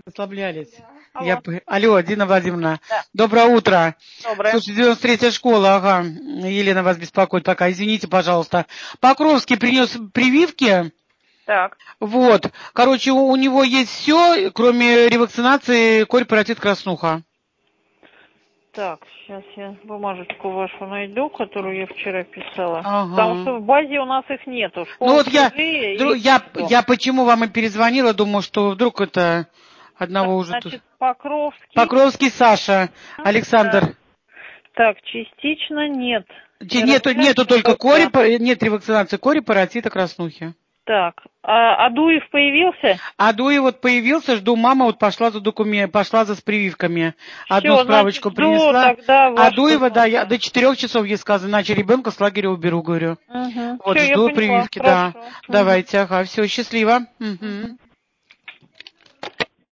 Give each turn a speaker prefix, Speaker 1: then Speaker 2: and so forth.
Speaker 1: Расслаблялись.
Speaker 2: Алло.
Speaker 1: Алло, Дина Владимировна.
Speaker 2: Да.
Speaker 1: Доброе утро.
Speaker 2: Доброе.
Speaker 1: Слушай, 93-я школа, ага. Елена вас беспокоит пока. Извините, пожалуйста. Покровский принес прививки.
Speaker 2: Так.
Speaker 1: Вот. Короче, у него есть все, кроме ревакцинации, корь, паротит, краснуха.
Speaker 2: Так, сейчас я бумажечку вашу найду, которую я вчера писала.
Speaker 1: Ага.
Speaker 2: Потому что в базе у нас их нету.
Speaker 1: Ну вот
Speaker 2: Я
Speaker 1: я почему вам и перезвонила, думаю, что вдруг это одного уже тут.
Speaker 2: Значит, Покровский.
Speaker 1: Покровский Саша, Александр.
Speaker 2: Так, частично нет.
Speaker 1: Нету только кори, нет ревакцинации кори, паротита, краснухи.
Speaker 2: Так, а Адуев появился?
Speaker 1: Адуев вот появился, жду, мама вот пошла за прививками. Одну
Speaker 2: Всё,
Speaker 1: справочку
Speaker 2: значит, жду
Speaker 1: принесла.
Speaker 2: тогда вашу
Speaker 1: Адуева, да, я
Speaker 2: информацию.
Speaker 1: до 4 часов ей сказано, иначе ребенка с лагеря уберу, говорю.
Speaker 2: Угу.
Speaker 1: Вот,
Speaker 2: Всё, я
Speaker 1: жду
Speaker 2: поняла.
Speaker 1: прививки,
Speaker 2: Хорошо.
Speaker 1: да. Давайте, ага, все, счастливо. Угу.